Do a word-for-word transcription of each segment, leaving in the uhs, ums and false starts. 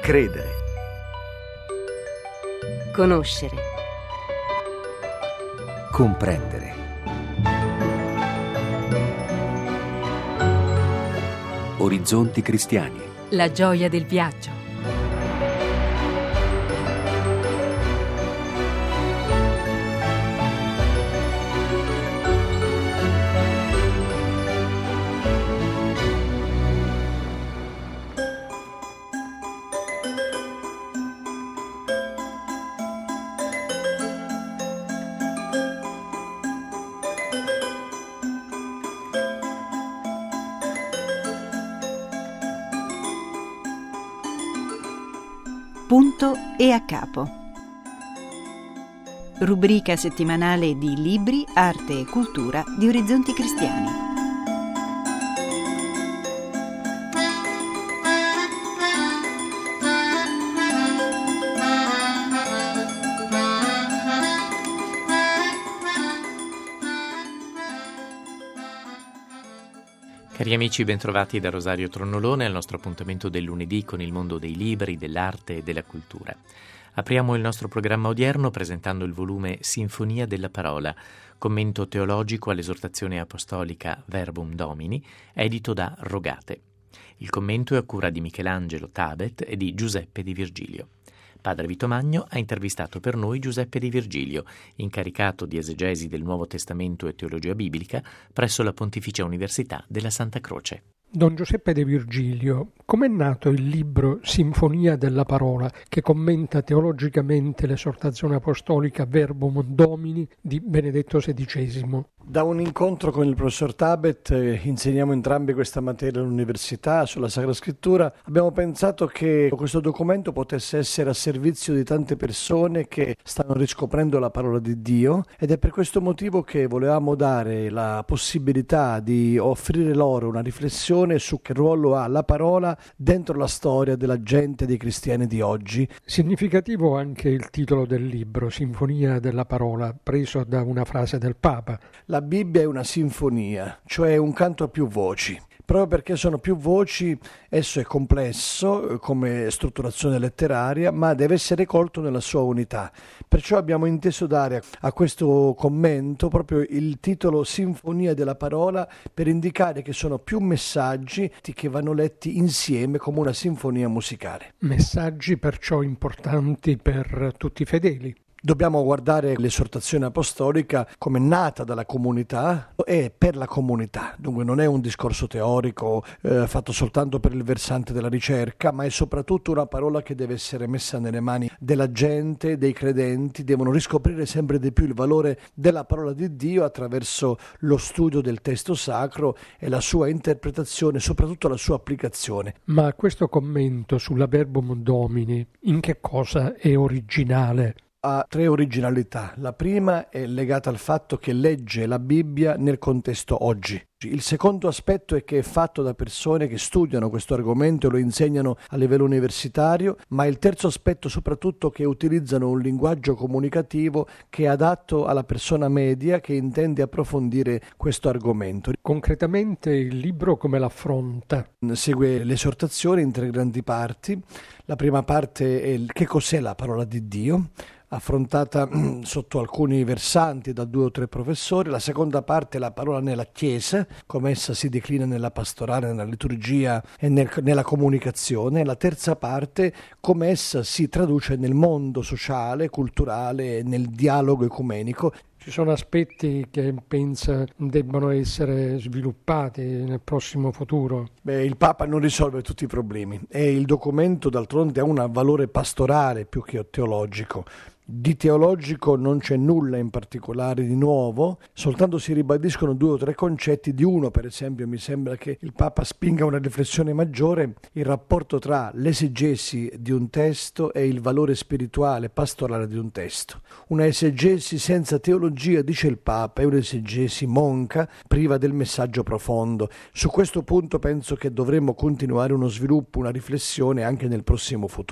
Credere. Conoscere. Comprendere. Orizzonti cristiani. La gioia del viaggio. Punto e a capo. Rubrica settimanale di libri, arte e cultura di Orizzonti Cristiani. Cari amici, bentrovati da Rosario Tronnolone al nostro appuntamento del lunedì con il mondo dei libri, dell'arte e della cultura. Apriamo il nostro programma odierno presentando il volume Sinfonia della Parola, commento teologico all'esortazione apostolica Verbum Domini, edito da Rogate. Il commento è a cura di Michelangelo Tabet e di Giuseppe Di Virgilio. Padre Vito Magno ha intervistato per noi Giuseppe Di Virgilio, incaricato di esegesi del Nuovo Testamento e teologia biblica presso la Pontificia Università della Santa Croce. Don Giuseppe De Virgilio, com'è nato il libro Sinfonia della Parola, che commenta teologicamente l'esortazione apostolica Verbum Domini di Benedetto sedicesimo? Da un incontro con il professor Tabet, eh, insegniamo entrambi questa materia all'università sulla Sacra Scrittura, abbiamo pensato che questo documento potesse essere a servizio di tante persone che stanno riscoprendo la parola di Dio, ed è per questo motivo che volevamo dare la possibilità di offrire loro una riflessione su che ruolo ha la parola dentro la storia della gente, dei cristiani di oggi. Significativo anche il titolo del libro, Sinfonia della Parola, preso da una frase del Papa. La Bibbia è una sinfonia, cioè un canto a più voci. Proprio perché sono più voci, esso è complesso come strutturazione letteraria, ma deve essere colto nella sua unità. Perciò abbiamo inteso dare a questo commento proprio il titolo Sinfonia della Parola, per indicare che sono più messaggi che vanno letti insieme come una sinfonia musicale. Messaggi perciò importanti per tutti i fedeli. Dobbiamo guardare l'esortazione apostolica come nata dalla comunità e per la comunità. Dunque non è un discorso teorico eh, fatto soltanto per il versante della ricerca, ma è soprattutto una parola che deve essere messa nelle mani della gente, dei credenti. Devono riscoprire sempre di più il valore della parola di Dio attraverso lo studio del testo sacro e la sua interpretazione, soprattutto la sua applicazione. Ma questo commento sulla Verbum Domini in che cosa è originale? Ha tre originalità. La prima è legata al fatto che legge la Bibbia nel contesto oggi. Il secondo aspetto è che è fatto da persone che studiano questo argomento e lo insegnano a livello universitario, ma il terzo aspetto soprattutto che utilizzano un linguaggio comunicativo che è adatto alla persona media che intende approfondire questo argomento. Concretamente il libro come l'affronta? Segue l'esortazione in tre grandi parti. La prima parte è il che cos'è la parola di Dio, affrontata sotto alcuni versanti da due o tre professori. La seconda parte è la parola nella Chiesa, come essa si declina nella pastorale, nella liturgia e nel, nella comunicazione. La terza parte, come essa si traduce nel mondo sociale, culturale e nel dialogo ecumenico. Ci sono aspetti che pensa debbano essere sviluppati nel prossimo futuro? Beh, il Papa non risolve tutti i problemi e il documento d'altronde ha un valore pastorale più che teologico. Di teologico non c'è nulla in particolare di nuovo, soltanto si ribadiscono due o tre concetti. Di uno, per esempio, mi sembra che il Papa spinga una riflessione maggiore, il rapporto tra l'esegesi di un testo e il valore spirituale, pastorale di un testo. Una esegesi senza teologia, dice il Papa, è un'esegesi monca, priva del messaggio profondo. Su questo punto penso che dovremmo continuare uno sviluppo, una riflessione anche nel prossimo futuro.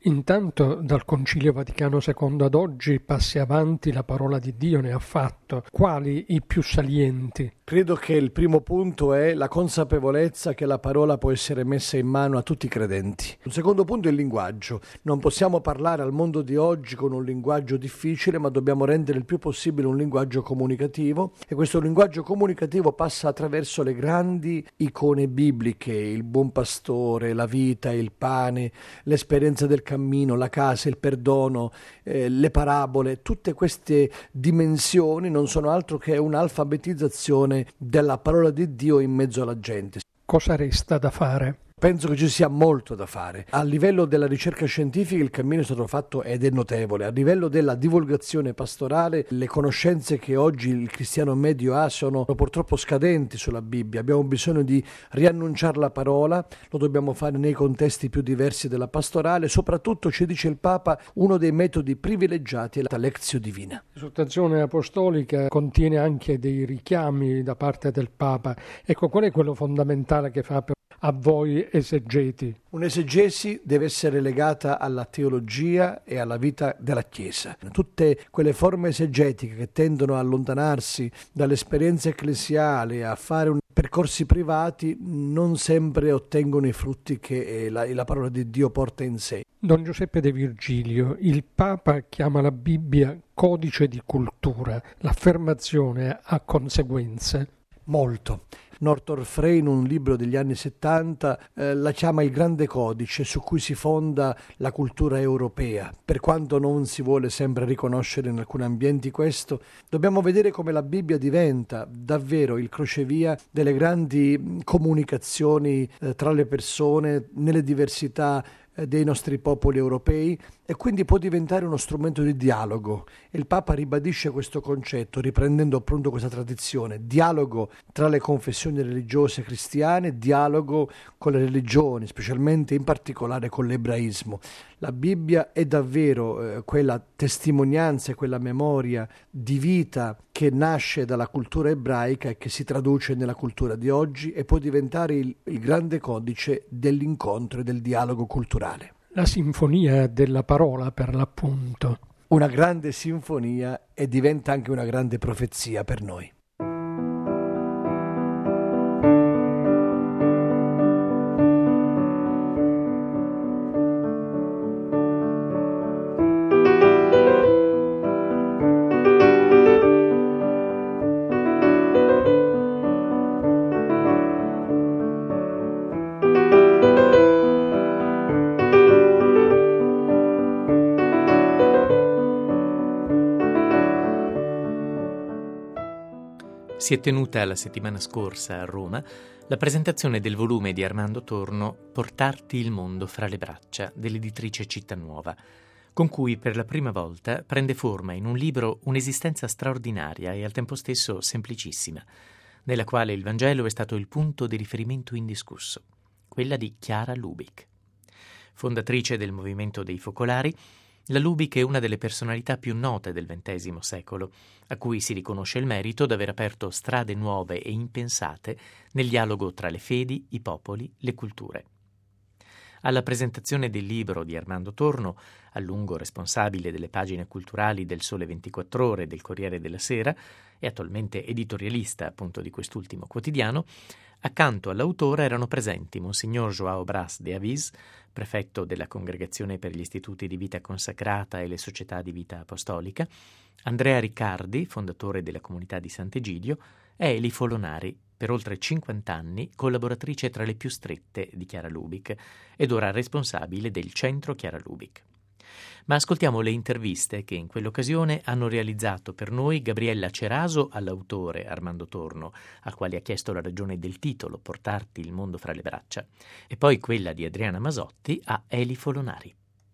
Intanto dal Concilio Vaticano secondo ad oggi passi avanti la parola di Dio ne ha fatto. Quali i più salienti? Credo che il primo punto è la consapevolezza che la parola può essere messa in mano a tutti i credenti. Un secondo punto è il linguaggio. Non possiamo parlare al mondo di oggi con un linguaggio difficile, ma dobbiamo rendere il più possibile un linguaggio comunicativo, e questo linguaggio comunicativo passa attraverso le grandi icone bibliche, il buon pastore, la vita, il pane, l'esperienza del cammino, la casa, il perdono, eh, le parabole. Tutte queste dimensioni non sono altro che un'alfabetizzazione della parola di Dio in mezzo alla gente. Cosa resta da fare? Penso che ci sia molto da fare. A livello della ricerca scientifica il cammino è stato fatto ed è notevole. A livello della divulgazione pastorale, le conoscenze che oggi il cristiano medio ha sono purtroppo scadenti sulla Bibbia. Abbiamo bisogno di riannunciare la parola, lo dobbiamo fare nei contesti più diversi della pastorale. Soprattutto, ci dice il Papa, uno dei metodi privilegiati è la lectio divina. L'esortazione apostolica contiene anche dei richiami da parte del Papa. Ecco, qual è quello fondamentale che fa per a voi esegeti? Un'esegesi deve essere legata alla teologia e alla vita della Chiesa. Tutte quelle forme esegetiche che tendono a allontanarsi dall'esperienza ecclesiale, a fare un percorsi privati, non sempre ottengono i frutti che la, la parola di Dio porta in sé. Don Giuseppe De Virgilio, il Papa chiama la Bibbia codice di cultura. L'affermazione ha conseguenze? Molto. Northrop Frye, in un libro degli anni settanta, eh, la chiama il grande codice su cui si fonda la cultura europea. Per quanto non si vuole sempre riconoscere in alcuni ambienti questo, dobbiamo vedere come la Bibbia diventa davvero il crocevia delle grandi comunicazioni eh, tra le persone, nelle diversità eh, dei nostri popoli europei, e quindi può diventare uno strumento di dialogo. Il Papa ribadisce questo concetto riprendendo appunto questa tradizione: dialogo tra le confessioni religiose cristiane, dialogo con le religioni, specialmente in particolare con l'ebraismo. La Bibbia è davvero eh, quella testimonianza e quella memoria di vita che nasce dalla cultura ebraica e che si traduce nella cultura di oggi, e può diventare il, il grande codice dell'incontro e del dialogo culturale. La sinfonia della parola, per l'appunto. Una grande sinfonia, e diventa anche una grande profezia per noi. Si è tenuta la settimana scorsa a Roma la presentazione del volume di Armando Torno Portarti il mondo fra le braccia, dell'editrice Cittanuova, con cui per la prima volta prende forma in un libro un'esistenza straordinaria e al tempo stesso semplicissima, nella quale il Vangelo è stato il punto di riferimento indiscusso, quella di Chiara Lubich. Fondatrice del movimento dei focolari, la Lubich è una delle personalità più note del ventesimo secolo, a cui si riconosce il merito d'aver aperto strade nuove e impensate nel dialogo tra le fedi, i popoli, le culture. Alla presentazione del libro di Armando Torno, a lungo responsabile delle pagine culturali del Sole ventiquattro Ore e del Corriere della Sera, e attualmente editorialista appunto di quest'ultimo quotidiano, accanto all'autore erano presenti Monsignor João Brás de Avis, prefetto della Congregazione per gli Istituti di Vita Consacrata e le Società di Vita Apostolica, Andrea Riccardi, fondatore della Comunità di Sant'Egidio, e Eli Folonari, per oltre cinquanta anni collaboratrice tra le più strette di Chiara Lubich ed ora responsabile del Centro Chiara Lubich. Ma ascoltiamo le interviste che in quell'occasione hanno realizzato per noi Gabriella Ceraso all'autore Armando Torno, al quale ha chiesto la ragione del titolo Portarti il mondo fra le braccia, e poi quella di Adriana Masotti a Eli Folonari.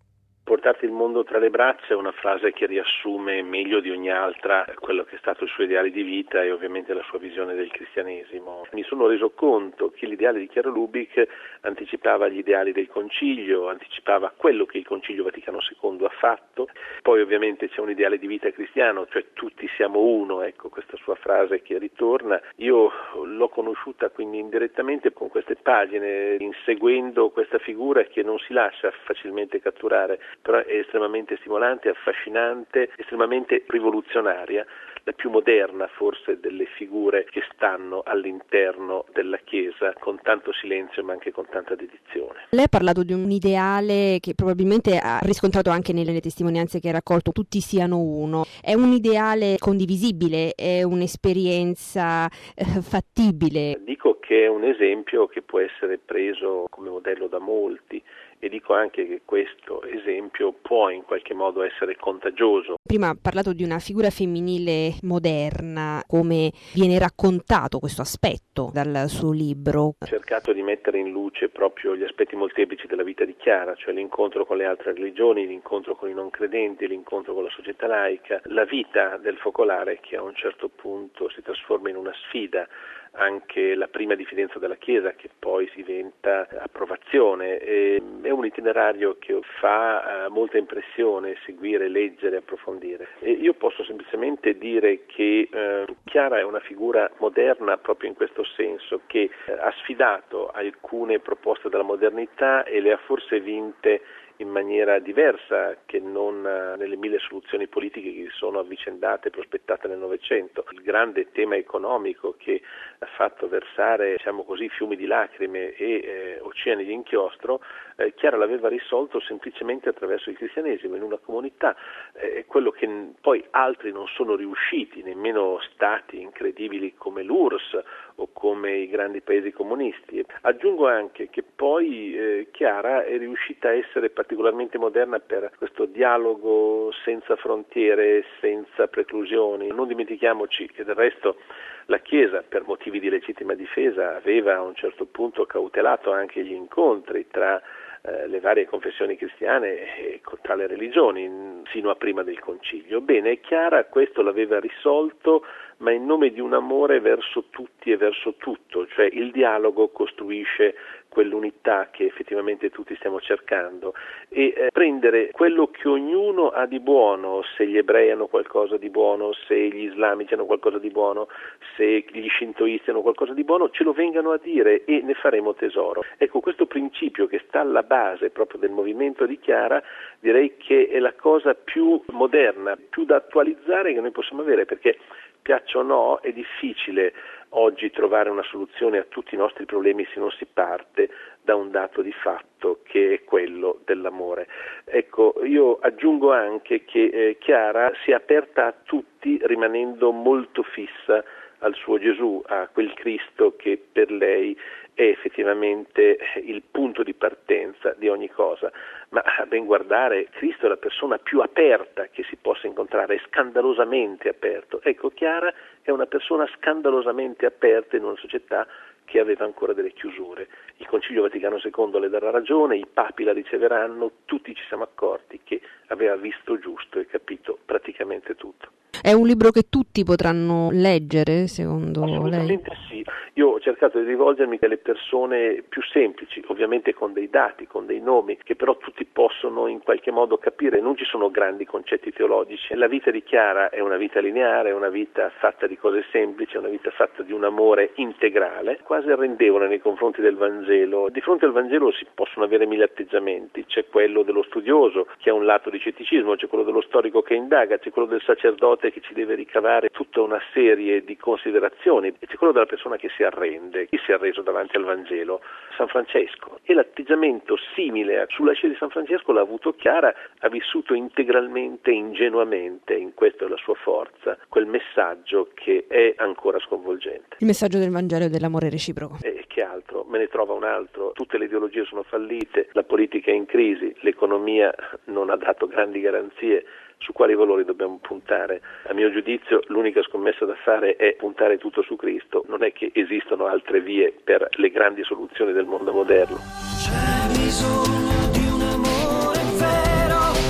Portarti il mondo tra le braccia è una frase che riassume meglio di ogni altra quello che è stato il suo ideale di vita e ovviamente la sua visione del cristianesimo. Mi sono reso conto che l'ideale di Chiara Lubich anticipava gli ideali del Concilio, anticipava quello che il Concilio Vaticano secondo ha fatto. Poi ovviamente c'è un ideale di vita cristiano, cioè tutti siamo uno, ecco questa sua frase che ritorna. Io l'ho conosciuta quindi indirettamente con queste pagine, inseguendo questa figura che non si lascia facilmente catturare, però è estremamente stimolante, affascinante, estremamente rivoluzionaria, la più moderna forse delle figure che stanno all'interno della Chiesa, con tanto silenzio ma anche con tanta dedizione. Lei ha parlato di un ideale che probabilmente ha riscontrato anche nelle testimonianze che ha raccolto, tutti siano uno. È un ideale condivisibile, è un'esperienza eh, fattibile. Dico che è un esempio che può essere preso come modello da molti. E dico anche che questo esempio può in qualche modo essere contagioso. Prima ha parlato di una figura femminile moderna, come viene raccontato questo aspetto dal suo libro. Ho cercato di mettere in luce proprio gli aspetti molteplici della vita di Chiara, cioè l'incontro con le altre religioni, l'incontro con i non credenti, l'incontro con la società laica, la vita del focolare che a un certo punto si trasforma in una sfida, anche la prima diffidenza della Chiesa che poi diventa approvazione. E è un itinerario che fa molta impressione seguire, leggere, approfondire. E io posso semplicemente dire che eh, Chiara è una figura moderna proprio in questo senso, che eh, ha sfidato alcune proposte della modernità e le ha forse vinte in maniera diversa che non nelle mille soluzioni politiche che si sono avvicendate e prospettate nel Novecento. Il grande tema economico che ha fatto versare, diciamo così, fiumi di lacrime e eh, oceani di inchiostro, eh, Chiara l'aveva risolto semplicemente attraverso il cristianesimo in una comunità, eh, quello che poi altri non sono riusciti, nemmeno stati incredibili come l'U R S S o come i grandi paesi comunisti. Aggiungo anche che poi eh, Chiara è riuscita a essere particolarmente moderna per questo dialogo senza frontiere, senza preclusioni. Non dimentichiamoci che del resto la Chiesa, per motivi di legittima difesa, aveva a un certo punto cautelato anche gli incontri tra eh, le varie confessioni cristiane e tra le religioni, sino a prima del Concilio. Bene, Chiara questo l'aveva risolto, ma in nome di un amore verso tutti e verso tutto, cioè il dialogo costruisce quell'unità che effettivamente tutti stiamo cercando e eh, prendere quello che ognuno ha di buono, se gli ebrei hanno qualcosa di buono, se gli islamici hanno qualcosa di buono, se gli shintoisti hanno qualcosa di buono, ce lo vengano a dire e ne faremo tesoro. Ecco, questo principio che sta alla base proprio del movimento di Chiara, direi che è la cosa più moderna, più da attualizzare che noi possiamo avere, perché piaccia o no, è difficile oggi trovare una soluzione a tutti i nostri problemi se non si parte da un dato di fatto che è quello dell'amore. Ecco, io aggiungo anche che eh, Chiara si è aperta a tutti rimanendo molto fissa al suo Gesù, a quel Cristo che per lei è effettivamente il punto di partenza di ogni cosa. Ma a ben guardare, Cristo è la persona più aperta che si possa incontrare, è scandalosamente aperto. Ecco, Chiara è una persona scandalosamente aperta in una società che aveva ancora delle chiusure. Il Concilio Vaticano secondo le darà ragione, i papi la riceveranno, tutti ci siamo accorti che aveva visto giusto e capito praticamente tutto. È un libro che tutti potranno leggere, secondo lei? Assolutamente sì. Io ho cercato di rivolgermi alle persone più semplici, ovviamente con dei dati, con dei nomi, che però tutti possono in qualche modo capire. Non ci sono grandi concetti teologici. La vita di Chiara è una vita lineare, è una vita fatta di cose semplici, è una vita fatta di un amore integrale, quasi arrendevole nei confronti del Vangelo. Di fronte al Vangelo si possono avere mille atteggiamenti. C'è quello dello studioso, che ha un lato di scetticismo, c'è quello dello storico che indaga, c'è quello del sacerdote che ci deve ricavare tutta una serie di considerazioni e c'è quello della persona che si arrende. Chi si è arreso davanti al Vangelo? San Francesco. E l'atteggiamento simile sulla scia di San Francesco l'ha avuto Chiara, ha vissuto integralmente, ingenuamente, in questa è la sua forza, quel messaggio che è ancora sconvolgente. Il messaggio del Vangelo e dell'amore reciproco. E che altro? Me ne trova un altro. Tutte le ideologie sono fallite, la politica è in crisi, l'economia non ha dato grandi garanzie. Su quali valori dobbiamo puntare? A mio giudizio l'unica scommessa da fare è puntare tutto su Cristo. Non è che esistono altre vie per le grandi soluzioni del mondo moderno. C'è bisogno di un amore vero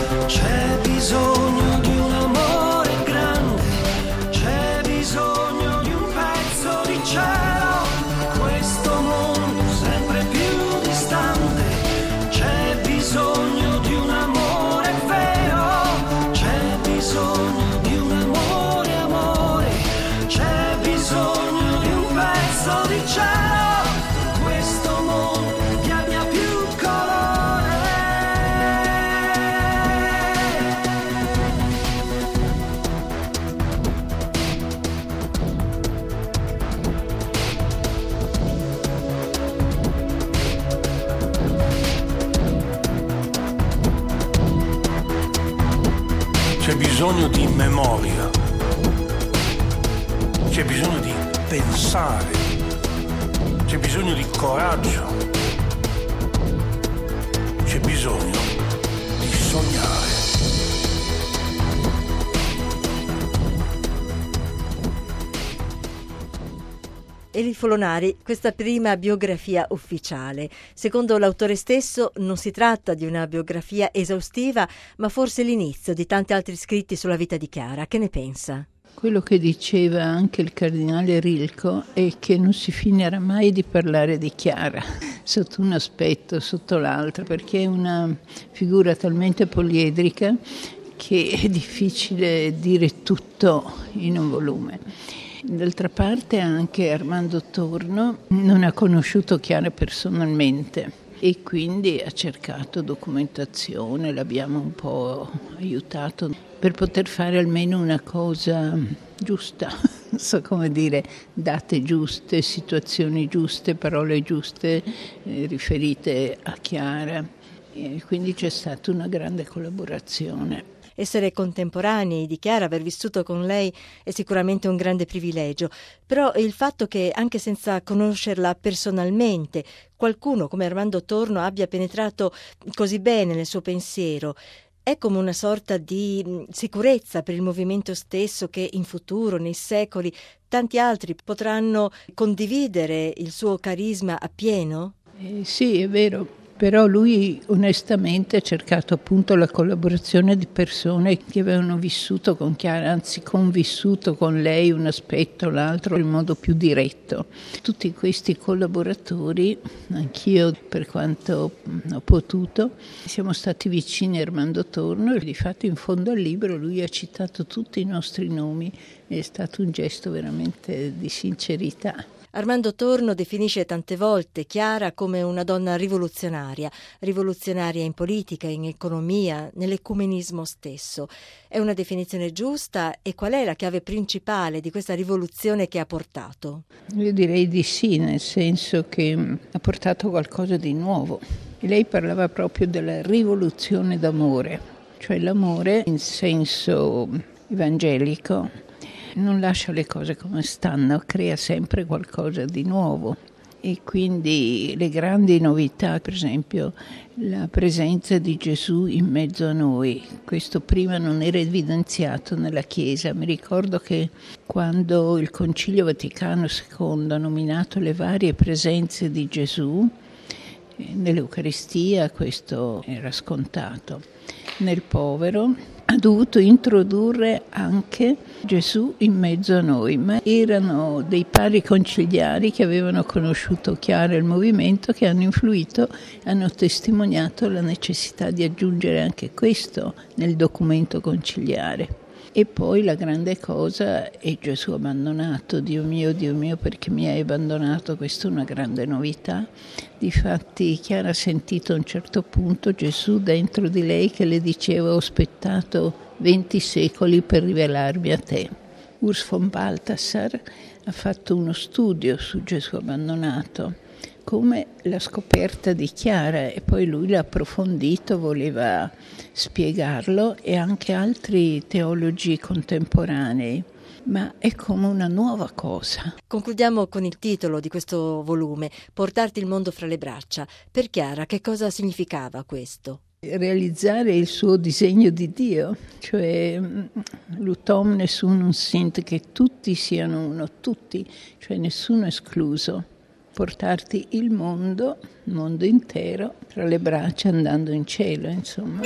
c'è bisogno di memoria, c'è bisogno di pensare, c'è bisogno di coraggio, c'è bisogno di sognare. Eli Folonari, questa prima biografia ufficiale. Secondo l'autore stesso non si tratta di una biografia esaustiva, ma forse l'inizio di tanti altri scritti sulla vita di Chiara. Che ne pensa? Quello che diceva anche il cardinale Rilco è che non si finirà mai di parlare di Chiara, sotto un aspetto, sotto l'altro, perché è una figura talmente poliedrica che è difficile dire tutto in un volume. D'altra parte anche Armando Torno non ha conosciuto Chiara personalmente e quindi ha cercato documentazione, l'abbiamo un po' aiutato per poter fare almeno una cosa giusta, non so come dire, date giuste, situazioni giuste, parole giuste eh, riferite a Chiara. E quindi c'è stata una grande collaborazione. Essere contemporanei di Chiara, aver vissuto con lei è sicuramente un grande privilegio, però il fatto che anche senza conoscerla personalmente qualcuno come Armando Torno abbia penetrato così bene nel suo pensiero è come una sorta di sicurezza per il movimento stesso che in futuro, nei secoli, tanti altri potranno condividere il suo carisma appieno? Eh, sì, è vero. Però lui onestamente ha cercato appunto la collaborazione di persone che avevano vissuto con Chiara, anzi convissuto con lei un aspetto o l'altro in modo più diretto. Tutti questi collaboratori, anch'io per quanto ho potuto, siamo stati vicini a Armando Torno e difatti in fondo al libro lui ha citato tutti i nostri nomi, è stato un gesto veramente di sincerità. Armando Torno definisce tante volte Chiara come una donna rivoluzionaria, rivoluzionaria in politica, in economia, nell'ecumenismo stesso. È una definizione giusta e qual è la chiave principale di questa rivoluzione che ha portato? Io direi di sì, nel senso che ha portato qualcosa di nuovo. E lei parlava proprio della rivoluzione d'amore, cioè l'amore in senso evangelico. Non lascia le cose come stanno, crea sempre qualcosa di nuovo e quindi le grandi novità, per esempio la presenza di Gesù in mezzo a noi, questo prima non era evidenziato nella Chiesa. Mi ricordo che quando il Concilio Vaticano secondo ha nominato le varie presenze di Gesù, nell'Eucaristia questo era scontato, nel povero ha dovuto introdurre anche Gesù in mezzo a noi, ma erano dei padri conciliari che avevano conosciuto Chiara il movimento, che hanno influito, hanno testimoniato la necessità di aggiungere anche questo nel documento conciliare. E poi la grande cosa è Gesù abbandonato, Dio mio, Dio mio, perché mi hai abbandonato, questa è una grande novità. Difatti Chiara ha sentito a un certo punto Gesù dentro di lei che le diceva: ho aspettato venti secoli per rivelarmi a te. Urs von Balthasar ha fatto uno studio su Gesù abbandonato, come la scoperta di Chiara, e poi lui l'ha approfondito, voleva spiegarlo, e anche altri teologi contemporanei, ma è come una nuova cosa. Concludiamo con il titolo di questo volume, Portarti il mondo fra le braccia. Per Chiara che cosa significava questo? Realizzare il suo disegno di Dio, cioè l'ut omnes unum sint, che tutti siano uno, tutti, cioè nessuno escluso. Portarti il mondo, il mondo intero, tra le braccia andando in cielo, insomma.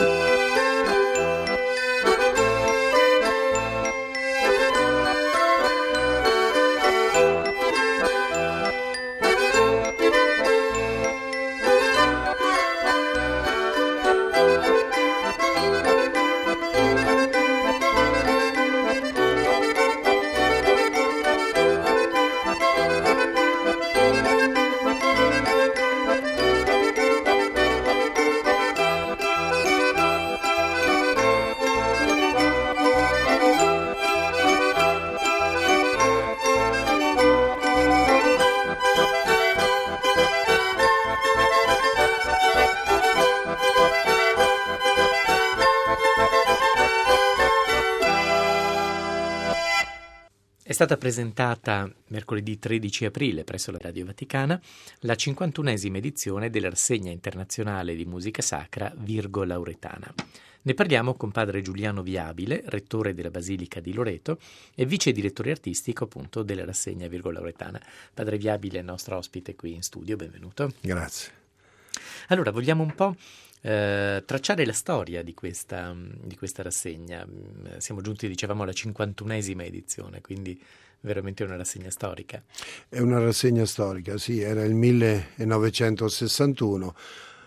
stata presentata mercoledì tredici aprile presso la Radio Vaticana la cinquantunesima edizione della rassegna internazionale di musica sacra Virgo Lauretana. Ne parliamo con padre Giuliano Viabile, rettore della Basilica di Loreto e vice direttore artistico appunto della rassegna Virgo Lauretana. Padre Viabile è il nostro ospite qui in studio, benvenuto. Grazie. Allora, vogliamo un po' eh, tracciare la storia di questa, di questa rassegna. Siamo giunti, dicevamo, alla cinquantunesima edizione, quindi veramente una rassegna storica. È una rassegna storica, sì, era il millenovecentosessantuno.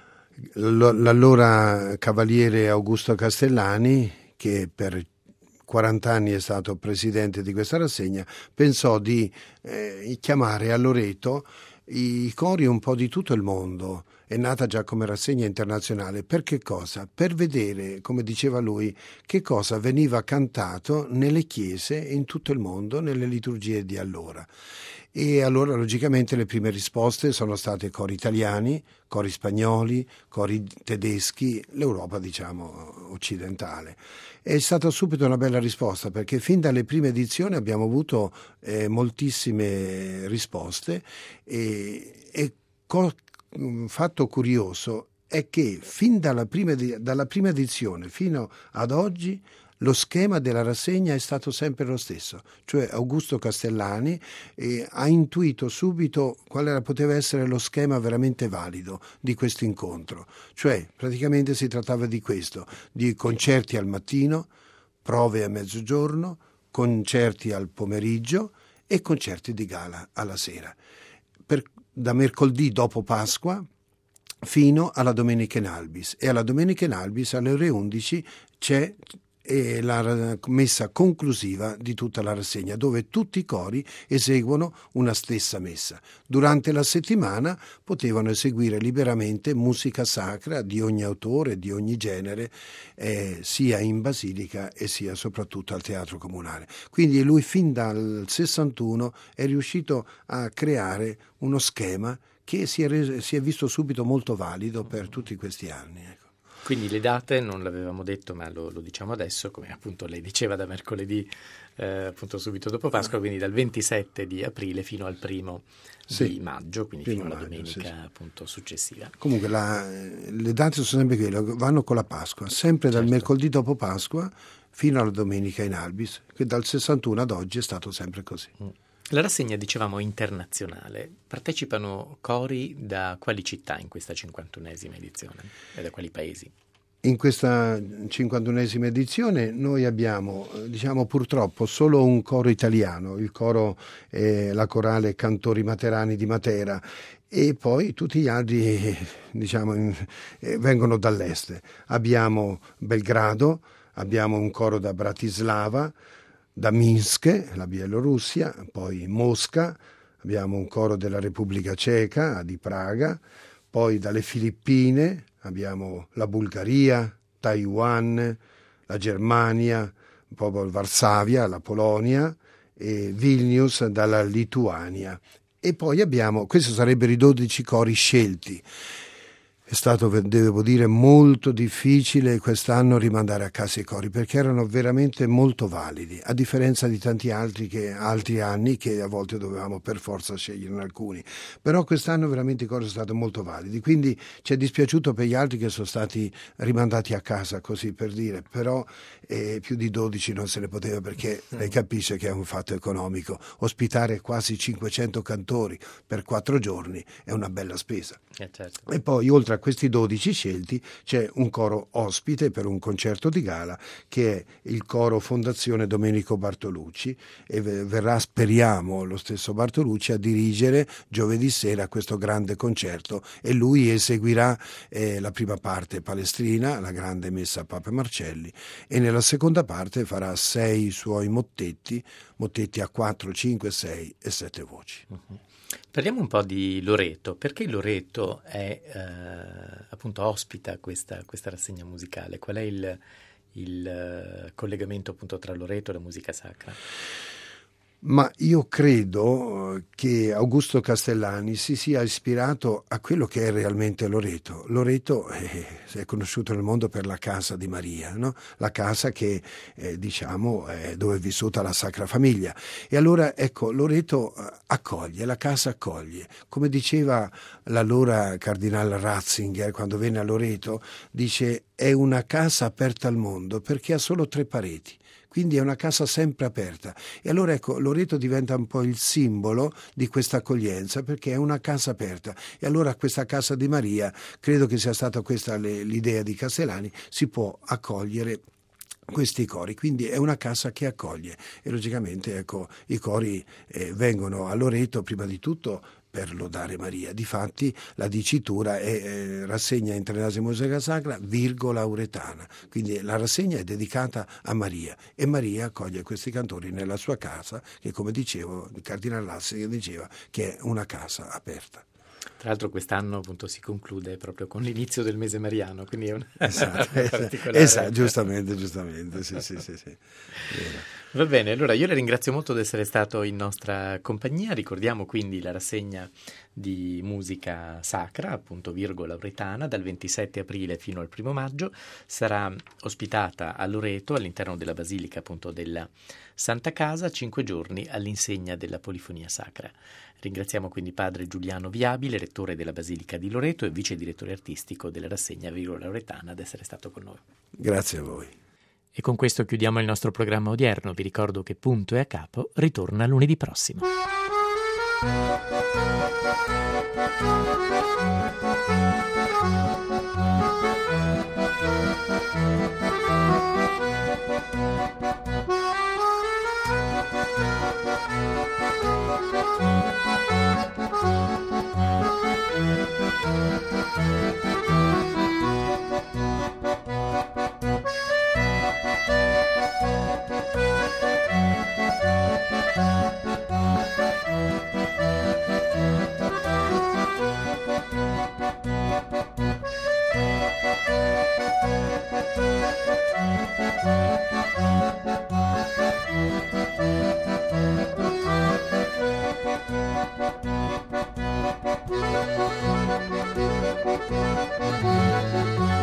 L'allora cavaliere Augusto Castellani, che per quaranta anni è stato presidente di questa rassegna, pensò di eh, chiamare a Loreto i cori un po' di tutto il mondo. È nata già come rassegna internazionale. Per che cosa? Per vedere, come diceva lui, che cosa veniva cantato nelle chiese in tutto il mondo, nelle liturgie di allora. E allora logicamente le prime risposte sono state cori italiani, cori spagnoli, cori tedeschi, l'Europa diciamo occidentale. È stata subito una bella risposta, perché fin dalle prime edizioni abbiamo avuto eh, moltissime risposte e, e co- un fatto curioso è che fin dalla prima, dalla prima edizione fino ad oggi lo schema della rassegna è stato sempre lo stesso, cioè Augusto Castellani eh, ha intuito subito qual era, poteva essere lo schema veramente valido di questo incontro, cioè praticamente si trattava di questo, di concerti al mattino, prove a mezzogiorno, concerti al pomeriggio e concerti di gala alla sera, per, da mercoledì dopo Pasqua fino alla domenica in Albis, e alla domenica in Albis alle ore undici c'è e la messa conclusiva di tutta la rassegna, dove tutti i cori eseguono una stessa messa. Durante la settimana potevano eseguire liberamente musica sacra di ogni autore, di ogni genere, eh, sia in basilica e sia soprattutto al teatro comunale. Quindi lui fin dal sessantuno è riuscito a creare uno schema che si è, reso, si è visto subito molto valido per tutti questi anni, ecco. Quindi le date non l'avevamo detto, ma lo, lo diciamo adesso, come appunto lei diceva, da mercoledì eh, appunto subito dopo Pasqua, quindi dal ventisette di aprile fino al primo sì, di maggio, quindi fino alla domenica sì, sì. appunto successiva. Comunque la, le date sono sempre quelle, vanno con la Pasqua, sempre dal certo. mercoledì dopo Pasqua fino alla domenica in Albis, che dal sessantuno ad oggi è stato sempre così. Mm. La rassegna, dicevamo, internazionale. Partecipano cori da quali città in questa cinquantunesima edizione e da quali paesi? In questa cinquantunesima edizione noi abbiamo, diciamo purtroppo, solo un coro italiano, il coro, eh, la corale Cantori Materani di Matera, e poi tutti gli altri diciamo, in, eh, vengono dall'est. Abbiamo Belgrado, abbiamo un coro da Bratislava, da Minsk, la Bielorussia, poi Mosca, abbiamo un coro della Repubblica Ceca, di Praga, poi dalle Filippine abbiamo la Bulgaria, Taiwan, la Germania, proprio Varsavia, la Polonia, e Vilnius dalla Lituania. E poi abbiamo, questi sarebbero i dodici cori scelti. È stato, devo dire, molto difficile quest'anno rimandare a casa i cori, perché erano veramente molto validi, a differenza di tanti altri, che, altri anni che a volte dovevamo per forza sceglierne alcuni. Però quest'anno veramente i cori sono stati molto validi, quindi ci è dispiaciuto per gli altri che sono stati rimandati a casa, così per dire, però eh, più di dodici non se ne poteva, perché lei capisce che è un fatto economico. Ospitare quasi cinquecento cantori per quattro giorni è una bella spesa. Eh, certo. E poi, oltre a questi dodici scelti, c'è un coro ospite per un concerto di gala, che è il coro Fondazione Domenico Bartolucci, e verrà, speriamo, lo stesso Bartolucci a dirigere giovedì sera questo grande concerto, e lui eseguirà eh, la prima parte Palestrina, la grande messa a Papa Marcelli, e nella seconda parte farà sei suoi mottetti, mottetti a quattro, cinque, sei e sette voci. Uh-huh. Parliamo un po' di Loreto, perché Loreto è eh, appunto ospita questa, questa rassegna musicale? Qual è il, il uh, collegamento appunto tra Loreto e la musica sacra? Ma io credo che Augusto Castellani si sia ispirato a quello che è realmente Loreto. Loreto eh, è conosciuto nel mondo per la casa di Maria, no? La casa che eh, diciamo è dove è vissuta la Sacra Famiglia. E allora ecco, Loreto accoglie, la casa accoglie. Come diceva l'allora cardinale Ratzinger quando venne a Loreto, dice è una casa aperta al mondo perché ha solo tre pareti. Quindi è una casa sempre aperta. E allora ecco, Loreto diventa un po' il simbolo di questa accoglienza, perché è una casa aperta. E allora questa casa di Maria, credo che sia stata questa le, l'idea di Castellani, si può accogliere questi cori, quindi è una casa che accoglie. E logicamente ecco, i cori eh, vengono a Loreto prima di tutto per lodare Maria. Difatti la dicitura è eh, rassegna internazionale musica sacra, virgola auretana, quindi la rassegna è dedicata a Maria e Maria accoglie questi cantori nella sua casa, che come dicevo il cardinale Ratzinger diceva che è una casa aperta. Tra l'altro quest'anno appunto si conclude proprio con l'inizio del mese mariano, quindi è un esatto, particolare... esatto, giustamente, giustamente, sì, sì, sì, sì. Va bene, allora io le ringrazio molto di essere stato in nostra compagnia. Ricordiamo quindi la rassegna di musica sacra, appunto virgola auretana, dal ventisette aprile fino al primo maggio. Sarà ospitata a Loreto, all'interno della Basilica appunto della Santa Casa, cinque giorni all'insegna della polifonia sacra. Ringraziamo quindi padre Giuliano Viabile, rettore della Basilica di Loreto e vice direttore artistico della rassegna virgola auretana, ad essere stato con noi. Grazie a voi. E con questo chiudiamo il nostro programma odierno. Vi ricordo che Punto e a Capo ritorna lunedì prossimo. Thank you.